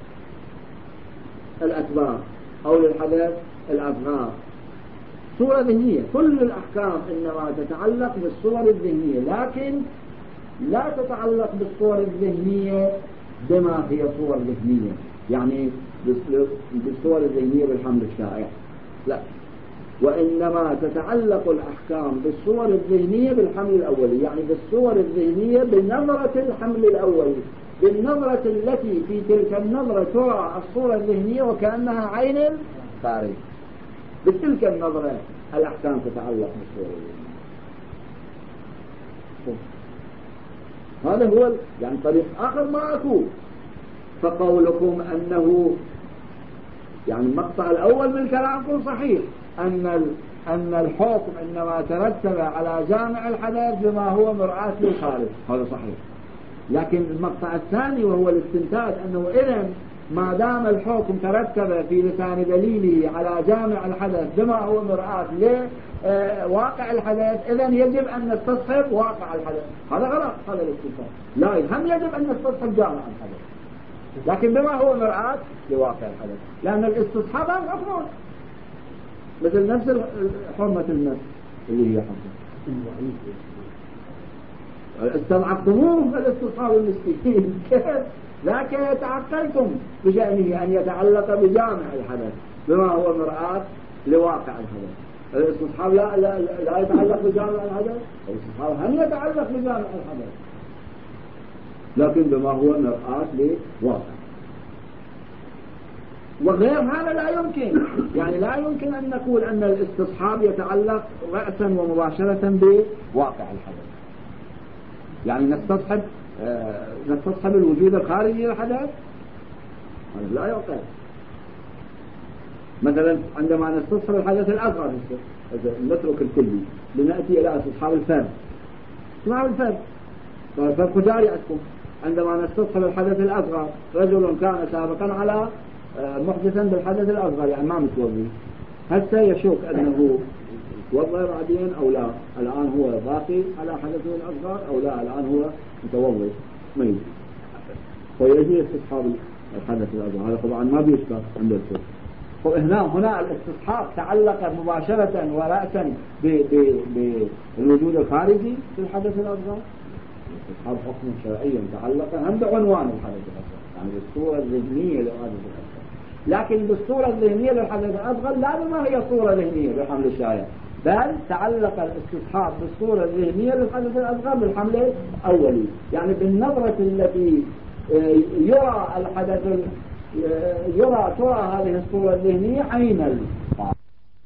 A: الأكبر أو للحدث الأصغر، صورة ذهنية. كل الأحكام إنما تتعلق بالصور الذهنية، لكن لا تتعلق بالصور الذهنية بما هي صور ذهنية، يعني بالصور الذهنية بالحمل الشائع، لا، وإنما تتعلق الأحكام بالصور الذهنية بالحمل الأولي، يعني بالصور الذهنية بالنظرة الحمل الأولي، بالنظرة التي في تلك النظرة ترى الصورة الذهنية وكأنها عين الخارج. بتلك النظرة الأحكام تتعلق بالصورة الذهنية. هذا هو يعني طريق آخر ما أقول. فقولكم أنه يعني المقطع الأول من كلامكم صحيح، أن أن الحكم إنما ترتب على جامع الحدث بما هو مرآة للخارج، هذا صحيح. لكن المقطع الثاني وهو الاستنتاج أنه إذن ما دام الحكم ترتب في لسان دليله على جامع الحدث بما هو مرآة لواقع الحدث، إذن يجب أن نستصحب واقع الحدث. هذا غلط، هذا الاستنتاج. لا، هم يجب أن نستصحب جامع الحدث، لكن بما هو مرآة لواقع الحدث، لأن الاستصحاب حكم مثل نفس حرمة النفس اللي هي حكم. استضعفتموه في الاستصحاب المسكين كيف؟ لكن تعقلتم بشأنه أن يتعلق بجامع الحدث بما هو مرآة لواقع الحدث. الاستصحاب لا, لا, لا يتعلق بجامع الحدث، الاستصحاب هم يتعلق بجامع الحدث لكن بما هو مرآة لواقع. وغير هذا لا يمكن، يعني لا يمكن أن نقول أن الاستصحاب يتعلق رأسا ومباشرة بواقع الحدث، يعني نستصحب آه نستصحب الوجود الخارجي للحدث، هذا لا يوقع. مثلا عندما نستصحب الحدث الأصغر نترك الكلي لنأتي إلى استصحاب الفرد. اسمعوا الفرد، فالفرق جاريتكم. عندما نستصحب الحدث الأصغر، رجل كان سابقا على محدثا بالحدث الأصغر يعني ما متوضي، هسه يشك أنه توضى بعدين أو لا، الآن هو باقي على حدثه الأصغر أو لا، الآن هو متوضي ما يجي، فيجي استصحاب الحدث الأصغر. هذا طبعا ما بيشكر عند الشك. هنا هنا الاستصحاب تعلق مباشرة ورأسا بالوجود الخارجي في الحدث الأصغر. الاستصحاب حكم شرعي تعلق هم بعنوان الحدث الأصغر، يعني بالصورة الذهنية للحدث الأصغر، لكن بالصورة الذهنية للحدث الأصغر لا بما هي صورة ذهنية بالحمل الشائع، بل تعلق الاستصحاب بالصورة الذهنية للحدث الأصغر بالحمل الأولي، يعني بالنظرة التي يرى الحدث يرى ترى هذه الصورة الذهنية عين الفاعل.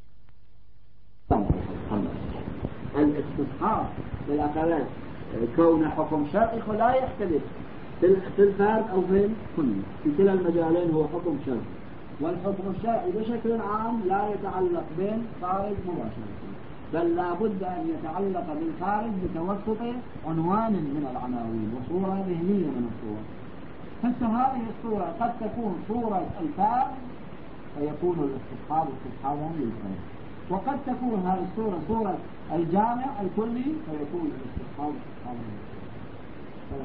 A: الاستصحاب بالأقل كون حكم شرعي لا يختلف في الفرد أو في الكل، في كلا المجالين هو حكم شرعي، والحكم الشرعي بشكل عام لا يتعلق بالخارج مباشرة، بل لا بد أن يتعلق بالخارج بتوسط عنوان من العناوين وصورة ذهنية من الصور. هسه هذه الصورة قد تكون صورة الفرد فيكون الاستصحاب استصحابا للفرد، وقد تكون هذه الصورة صورة الجامع الكلي فيكون الاستصحاب استصحابا للفرد.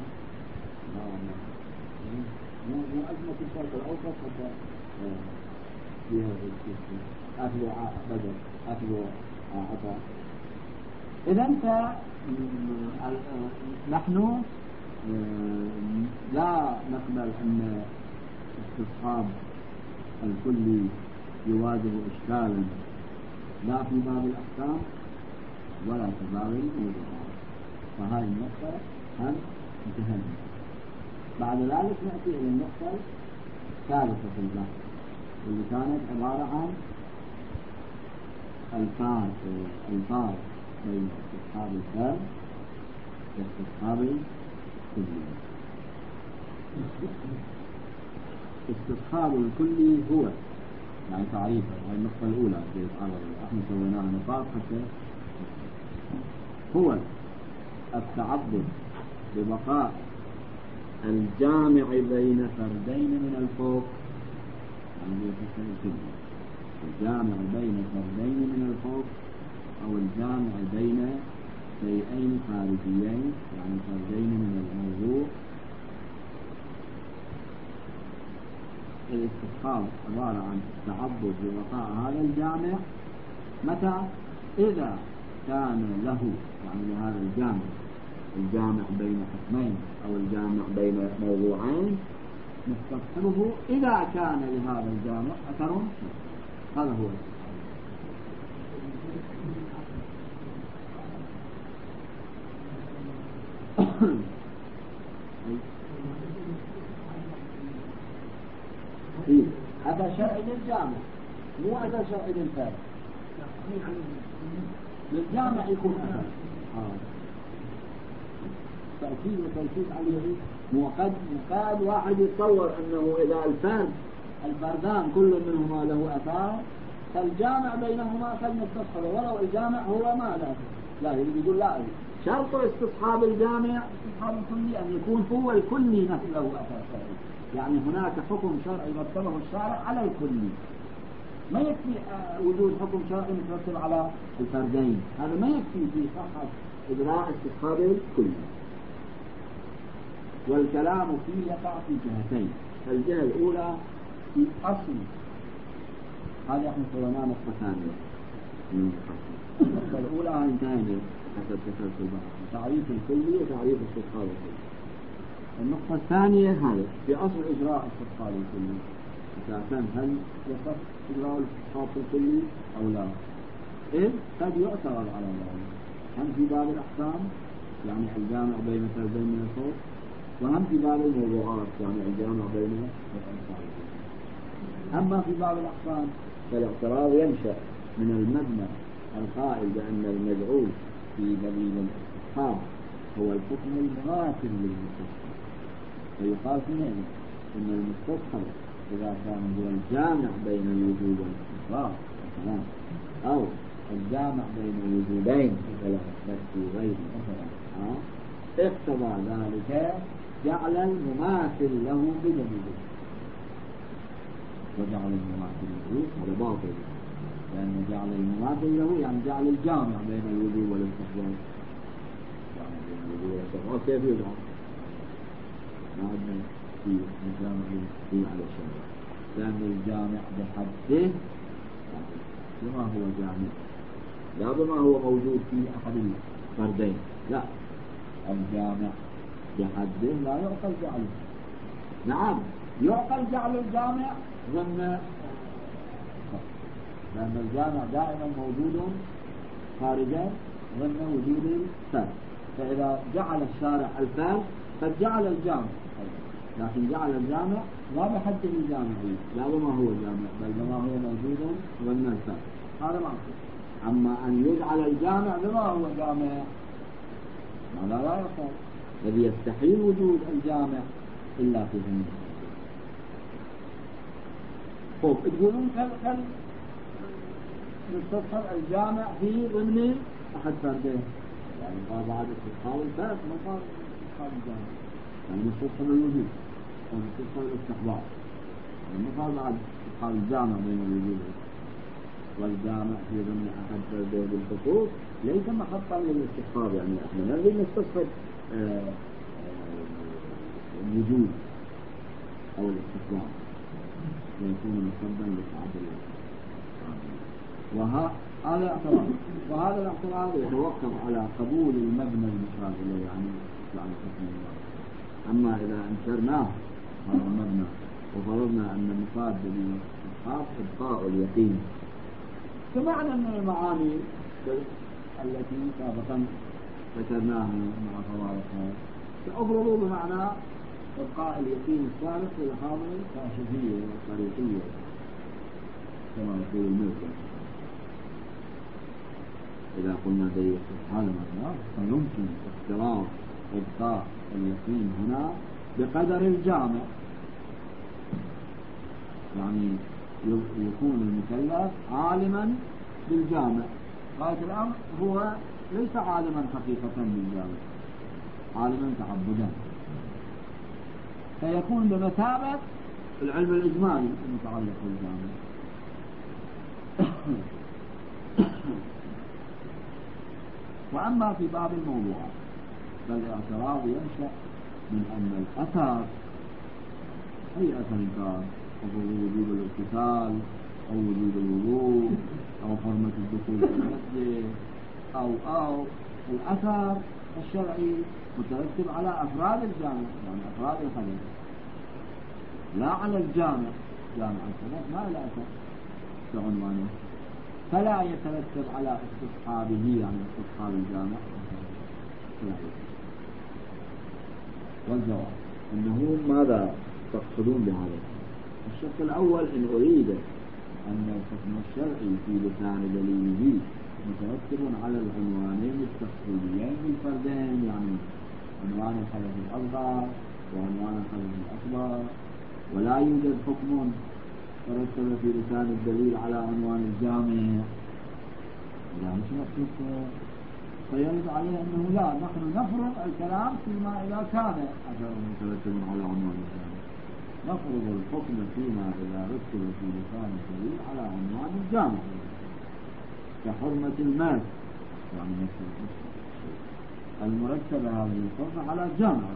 A: مو مو أزمة الفرق الأوسط حتى فيها أكل بدل أكل عطاء. إذا نحن لا نقبل أن استصحاب الكلي يواجه إشكالا لا في باب الأحكام ولا في باب الموضوعات، فهذه النقطة هم انتهينا. بعد ذلك نأتي إلى النقطة الثالثة في البحث اللي كانت عبارة عن الفارق الفارق بين استصحاب الفرد واستصحاب الكلي. استصحاب الكلي هو يعني تعريفه، هذه النقطة الأولى اللي احنا سويناها نقاط حتى هو التعبد ببقاء الجامع بين فردين من الفوق، يعني الجامع بين فردين من الفوق أو الجامع بين شيئين خارجيين يعني فردين من الموضوع. الاستصحاب عبارة عن التعبد ببقاء هذا الجامع متى؟ إذا كان له يعني لهذا الجامع الجامع بين حكمين أو الجامع بين موضوعين مستصحبه إذا كان لهذا الجامع أثر. هذا هو هذا شرعي للجامع مو هذا شرعي للفرد. للجامع يكون أثر آه. تأكيد وتوثيق عليه. وقد قد واحد يتصور أنه إذا الفرد الفردان كل منهما له أثار فالجامع بينهما قد مستصحبه ولو الجامع هو ما له. لا يقول لا، شرط استصحاب الجامع استصحاب الكلي أن يكون هو الكلي نفسه له أثر شرعي، يعني هناك حكم شرعي رتبه الشارع على الكلي. ما يكفي وجود حكم شرعي مترتب على الفردين، هذا ما يكفي في صحة إجراء استصحاب الكلي. والكلام فيه يقع في جهتين. الجهة الأولى في أصل هذه احنا سويناها نقطة ثانية من النقطة الأولى انتهينا حسب تسلسل البحث تعريف الكلي وتعريف استصحاب الكلي. النقطة الثانية هذه في أصل إجراء استصحاب الكلي أساسا هل يصح إجراء الاستصحاب الكلي أو لا؟ إذ قد يعترض على ذلك هم في باب الأحكام يعني الجامع بين فردين من الفوق، وهم في باب الموضوعات يعني الجامع بين الفردين. أما في باب الأحكام فالاعتراض ينشأ من المبنى القائل بأن المجعول في دليل الاستصحاب هو الحكم المماثل للمستصحب، فيقال فيه إن المستصحب إذا كان هو الجامع بين الوجوب والاستقرار مثلا أو الجامع بين الوجوبين مثلا في غير مثلا اقتضى ذلك جعل المماثل له بدليل، وجعل المماثل له على باطل، لأن جعل المماثل له يعني جعل الجامع بين الوجوب والاستحباب. يعني بين الوجوب والاستحباب كيف يجعل؟ ما عندنا في الجامع في على الشارع، لأن الجامع بحده بما هو جامع لا بما هو موجود في أحد الفردين، لا الجامع بحده لا يعقل جعله. نعم يعقل جعل الجامع ضمن، لأن الجامع دائما موجود خارجا ضمن وجود الفرد، فإذا جعل الشارع الفرد قد جعل الجامع، لكن جعل الجامع لا بحده الجامعي لا بما هو جامع بل بما هو موجود ضمن الفرد، هذا معصوم. أما أن يجعل الجامع بما هو جامع هذا لا يصح، الذي يستحيل وجود الجامع إلا في هم. طيب تقولون كل كل يستصحب الجامع في ضمن أحد فردين، يعني قال بعد استصحاب الفرد ما قال استصحاب الجامع، يعني يستصحب الوجود والاستصحاب الاستحضار. المفروض بعد قال الجامع بين الوجود والجامع في ضمن أحد فردين بالخصوص ليس محطا للاستحضار، يعني احنا نريد نستصحب الوجود أو الاستحضار ويكون مصدرا للتعدد. وهذا اعتراض، وهذا الاعتراض يتوقف على قبول المبنى المشار إليه، يعني يعني حكم الله. أما إذا أنكرناه هذا المبنى وفرضنا أن المفاد للإسحاق إبقاء اليقين، فمعنى أن المعاني التي سابقا ذكرناها مع فوارقها سأفرضوا بمعنى إبقاء اليقين السابق في الحاضر كاشفية وطريقية كما يقول الملك. إذا قلنا ذلك هذا المعنى فيمكن افتراض إبقاء اليقين هنا بقدر الجامع، يعني يكون المكلف عالما بالجامع. غاية الأمر هو ليس عالما حقيقة بالجامع، عالما تعبدا، فيكون بمثابة العلم الإجمالي المتعلق بالجامع. وأما في باب الموضوعات فالاعتراض ينشأ من أن الأثر أي أثر كان، وجوب الاغتسال أو وجوب الوضوء أو حرمة الدخول في المسجد أو أو الأثر الشرعي مترتب على أفراد الجامع، يعني أفراد الحدث، لا على الجامع. جامع الحدث ما له أثر بعنوانه، فلا يترتب على استصحابه، يعني استصحاب الجامع فلا يترتب. والجواب أنه ماذا تقصدون بهذا؟ الشق الأول إن أريد أن الحكم الشرعي في لسان دليله مترتب على العنوانين التفصيليين للفردين، يعني عنوان الحدث الأصغر وعنوان الحدث الأكبر، ولا يوجد حكم ترتب في لسان الدليل على عنوان الجامع. لا مش مقصود، فيرد عليه أنه لا، نحن نفرض الكلام فيما إذا كان أثره مترتب على عنوان الجامع، نفرض الحكم فيما إذا رتب في لسان الدليل على عنوان الجامع كحرمة المال، يعني مثل المرتب هذه الحرمة على جامع.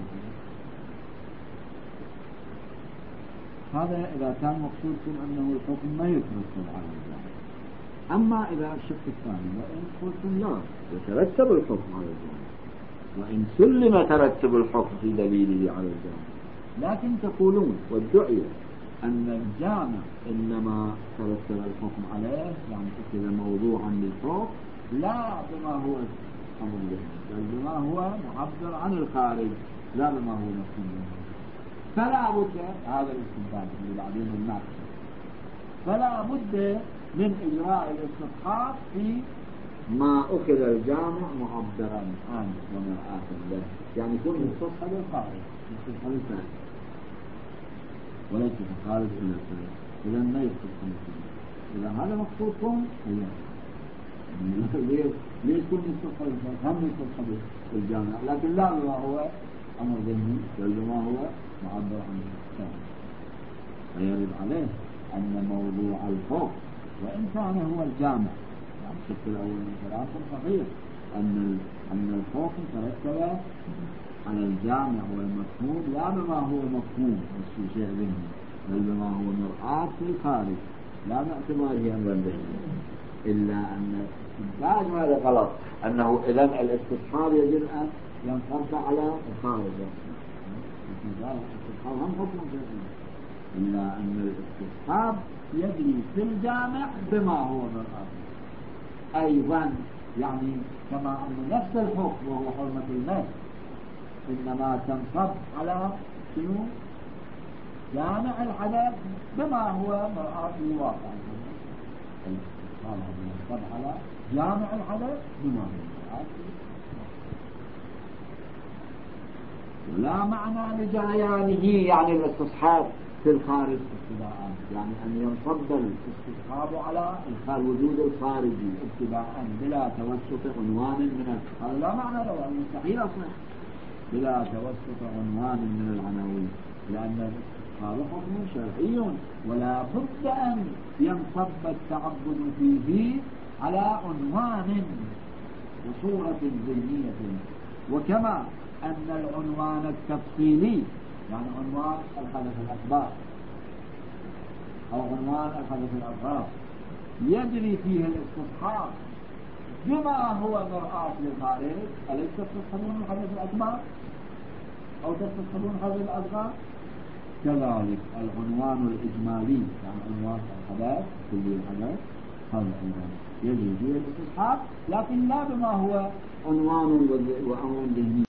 A: هذا إذا كان مقصودكم أنه الحكم ما يترتب على الجامع. أما إذا الشق الثاني وإن قلتم لا يترتب الحكم على الجامع، وإن سلم ترتب الحكم في دليله على الجامع، لكن تقولون والدعية أن الجامع إنما ترتب الحكم عليه، يعني أكد موضوعا للحكم لا بما هو أمر به، بل بما هو معبر عن الخارج، لا بما هو مفهوم. فلا بد هذا الاستنتاج اللي بعدين الناقشة، فلا بد من إجراء الاستصحاب في ما أخذ الجامع معبرا عنه ومرآة له، يعني يكون مستصحب الخارج، مستصحب الخارج وليس الخارج إلا الخارج، إذا ما يستصحب الخارج. إذا هذا مقصودكم هي ليه ليه يكون مستصحب الخارج؟ هم مستصحب الجامع، لكن لا بما هو أمر ذهني، بل بما هو معبر عنه الخارج. فيرد عليه أن موضوع الحكم وإن كان هو الجامع، يعني الشق الأول من كلامكم صحيح أن أن الحكم ترتب على الجامع والمفهوم لا بما هو مفهوم في شيء ذهني، بل بما هو مرآة في الخارج، لا باعتباره أمرا ذهني. إلا أن الاستنتاج هذا غلط، أنه إذن الاستصحاب يجب أن ينصب على الخارج، الاستصحاب هم حكم ذهني، إلا أن الاستصحاب يجري في الجامع بما هو مرآة أيضا، يعني كما أن نفس الحكم وهو حرمة المال إنما تنصب على شنو؟ جامع الحدث بما هو مرآة الواقع. الاستصحاب ينصب على جامع الحدث بما هو مرآة الواقع، ولا معنى لجريانه، يعني الاستصحاب في الخارج ابتداء، يعني أن ينصب الاستصحاب على الوجود الخارجي ابتداء بلا توسط عنوان من هذا لا معنى له، مستحيل أصلا بلا توسط عنوان من العناوين. لأن هذا حكم شرعي ولا بد أن ينصب التعبد فيه على عنوان وصورة ذهنية. وكما أن العنوان التفصيلي يعني عنوان الحدث الأكبر أو عنوان الحدث الأصغر يجري فيه الاستصحاب بما هو مرآة للخارج، أليس تستصحبون الحدث الأكبر أو تستصحبون الحدث الأصغر؟ كذلك العنوان الإجمالي يعني عنوان الحدث كل الحدث هذا عنوان يجري فيه الاستصحاب، لكن لا بما هو عنوان وعنوان ذهني.